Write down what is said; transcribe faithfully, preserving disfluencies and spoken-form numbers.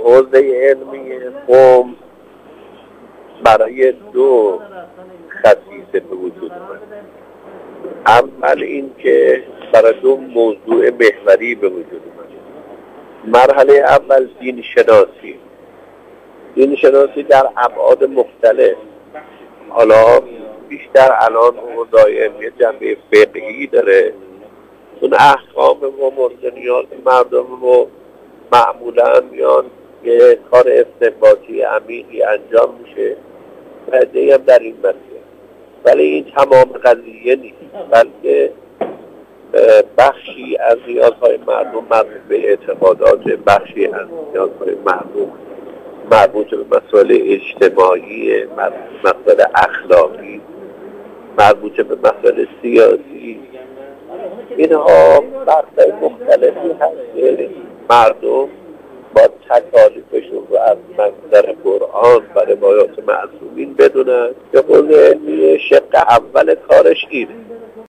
حوزه علمی قم برای دو خصیصه به وجود اومد. اول این که برای دو موضوع محوری به وجود اومد. مرحله اول دین شناسی. دین شناسی در ابعاد مختلف، حالا بیشتر الان او دائم یه جنبه فقهی داره، اون احکام و مورد نیاز مردم رو معمولا میان یه کار استنباطی عمیقی انجام میشه و عده‌ای هم در این مسیر، ولی این تمام قضیه نیست، بلکه بخشی از نیازهای مردم مربوط به اعتقادات، بخشی از نیازهای مردم مربوط به مسائل اجتماعی، مربوط به مسائل اخلاقی، مربوط به مسائل سیاسی. اینها بخش‌های مختلفی هست که مردم با تکالیفشون رو از منظر قرآن و روایات معصومین بدونن که خود علمی شق اول کارش اینه.